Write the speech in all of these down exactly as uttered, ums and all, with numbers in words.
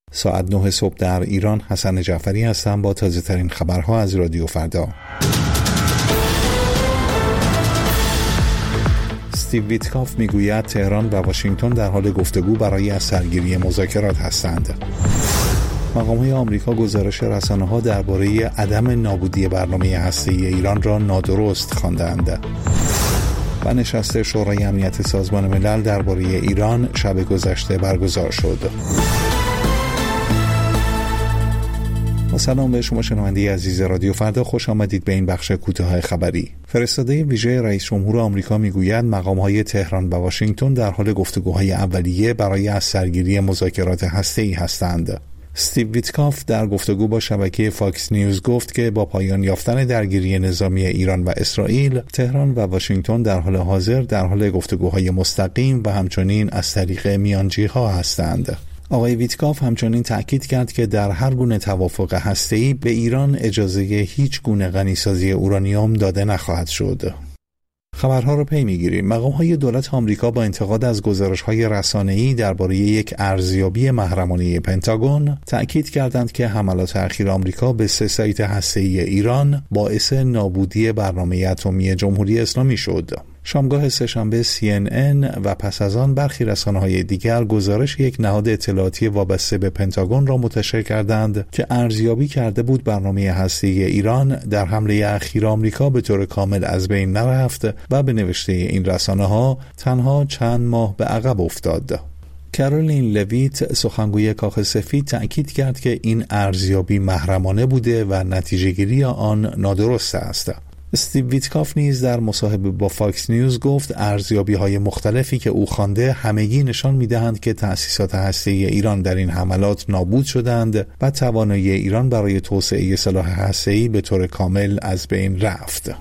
ساعت نه صبح در ایران. حسن جعفری هستم با تازه ترین خبرها از رادیو فردا. استیو ویتکاف میگوید تهران و واشنگتن در حال گفتگو برای از سرگیری مذاکرات هستند. مقام‌های آمریکا گزارش رسانه‌ها درباره عدم نابودی برنامه هسته‌ای ایران را نادرست خواندند. و نشست شورای امنیت سازمان ملل درباره ایران شب گذشته برگزار شد. سلام به شما شنونده عزیز رادیو فردا، خوش آمدید به این بخش کوتاه خبری. فرستاده ویژه رئیس جمهور آمریکا میگوید مقام‌های تهران و واشنگتن در حال گفتگوهای اولیه برای از سرگیری مذاکرات هسته‌ای هستند. استیو ویتکاف در گفتگو با شبکه فاکس نیوز گفت که با پایان یافتن درگیری نظامی ایران و اسرائیل، تهران و واشنگتن در حال حاضر در حال گفتگوهای مستقیم و همچنین از طریق میانجی‌ها هستند. آقای ویتکاف همچنین تأکید کرد که در هر گونه توافق هسته‌ای به ایران اجازه هیچ گونه غنیسازی اورانیوم داده نخواهد شد. خبرها را پی می‌گیریم. مقام‌های دولت آمریکا با انتقاد از گزارش‌های رسانه‌ای درباره یک ارزیابی محرمانه پنتاگون تأکید کردند که حملات اخیر آمریکا به سه سایت هسته‌ای ایران باعث نابودی برنامه اتمی جمهوری اسلامی شد. شامگاه سه‌شنبه سی ان ان و پس از آن برخی رسانه‌های دیگر گزارش یک نهاد اطلاعاتی وابسته به پنتاگون را منتشر کردند که ارزیابی کرده بود برنامه هسته‌ای ایران در حمله اخیر آمریکا به طور کامل از بین نرفت و به نوشته این رسانه‌ها تنها چند ماه به عقب افتاد. کارولین لویت سخنگوی کاخ سفید تأکید کرد که این ارزیابی محرمانه بوده و نتیجه‌گیری آن نادرست است. استیو ویتکاف نیز در مصاحبه با فاکس نیوز گفت ارزیابی‌های مختلفی که او خوانده همگی نشان می‌دهند که تأسیسات هسته‌ای ایران در این حملات نابود شدند و توانایی ایران برای توسعه سلاح هسته‌ای به طور کامل از بین رفت.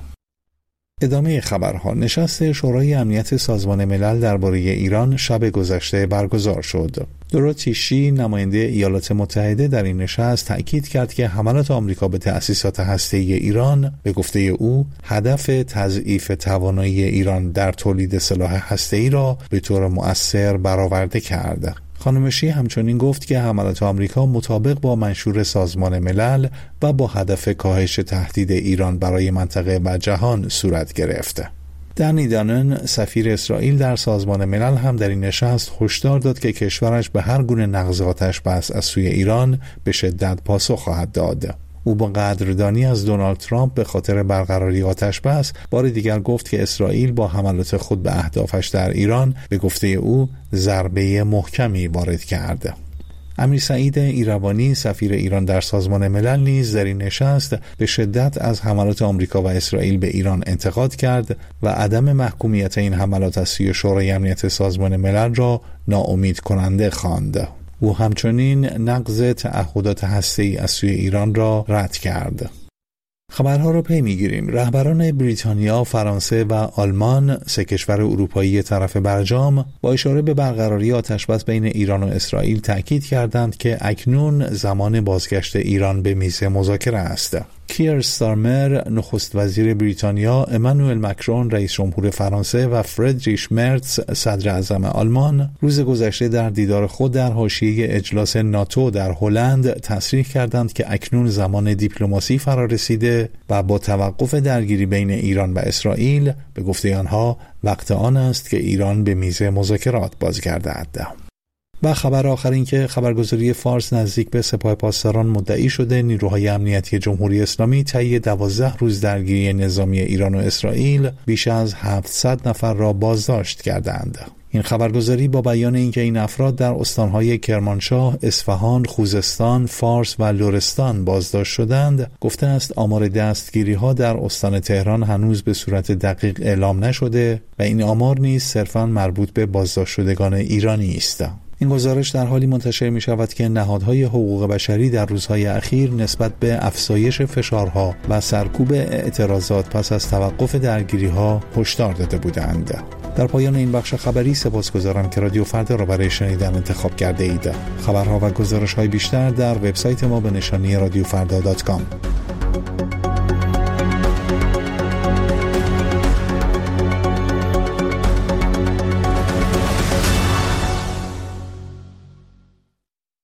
ادامه خبرها. نشست شورای امنیت سازمان ملل درباره ایران شب گذشته برگزار شد. دوروتی شی نماینده ایالات متحده در این نشست تأکید کرد که حملات آمریکا به تأسیسات هسته‌ای ایران به گفته او هدف تضعیف توانایی ایران در تولید سلاح هسته‌ای را به طور مؤثر برآورده کرد. خانم شی همچنین گفت که حملات آمریکا مطابق با منشور سازمان ملل و با هدف کاهش تهدید ایران برای منطقه و جهان صورت گرفت. دنی دانن سفیر اسرائیل در سازمان ملل هم در این نشست هشدار داد که کشورش به هر گونه نقض آتش‌بس از سوی ایران به شدت پاسخ خواهد داد. او با قدردانی از دونالد ترامپ به خاطر برقراری آتش‌بس بار دیگر گفت که اسرائیل با حملات خود به اهدافش در ایران به گفته او ضربه محکمی وارد کرد. امیر سعید ایروانی سفیر ایران در سازمان ملل نیز در این نشست به شدت از حملات آمریکا و اسرائیل به ایران انتقاد کرد و عدم محکومیت این حملات از سوی شورای امنیت سازمان ملل را ناامید کننده خواند. او همچنین نقض تعهدات هسته‌ای از سوی ایران را رد کرد. خبرها را پی می‌گیریم. رهبران بریتانیا، فرانسه و آلمان، سه کشور اروپایی طرف برجام، با اشاره به برقراری آتش‌بس بین ایران و اسرائیل تأکید کردند که اکنون زمان بازگشت ایران به میز مذاکره است. کیر استارمر نخست وزیر بریتانیا، امانوئل مکرون رئیس جمهور فرانسه و فردریش مرتز صدر اعظم آلمان روز گذشته در دیدار خود در حاشیه اجلاس ناتو در هلند تصریح کردند که اکنون زمان دیپلماسی فرا رسیده و با توقف درگیری بین ایران و اسرائیل به گفته آنها وقت آن است که ایران به میز مذاکرات بازگردد. و خبر آخر این که خبرگزاری فارس نزدیک به سپاه پاسداران مدعی شده نیروهای امنیتی جمهوری اسلامی طی دوازده روز درگیری نظامی ایران و اسرائیل بیش از هفتصد نفر را بازداشت کردند. این خبرگزاری با بیان اینکه این افراد در استانهای کرمانشاه، اصفهان، خوزستان، فارس و لرستان بازداشت شدند، گفته است آمار دستگیری‌ها در استان تهران هنوز به صورت دقیق اعلام نشده و این آمار نیز صرفاً مربوط به بازداشت شدگان ایرانی است. این گزارش در حالی منتشر می شود که نهادهای حقوق بشری در روزهای اخیر نسبت به افزایش فشارها و سرکوب اعتراضات پس از توقف درگیری‌ها هشدار داده بودند. در پایان این بخش خبری سپاسگزارم که رادیو فردا را برای شنیدن انتخاب کرده اید. خبرها و گزارش‌های بیشتر در وبسایت ما به نشانی رادیو فردا دات کام.